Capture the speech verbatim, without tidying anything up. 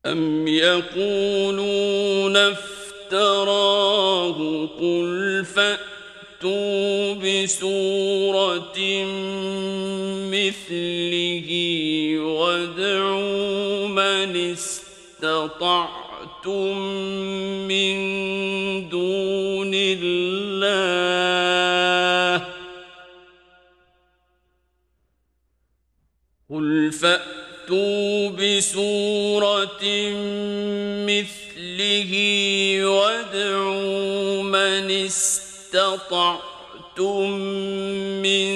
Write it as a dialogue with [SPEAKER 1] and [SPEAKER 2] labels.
[SPEAKER 1] أم يقولون افتراه قل فأتوا بسورة مثله وادعوا من استطعتم من دون الله قل فأتوا بسورة مثله وادعوا من استطعتم من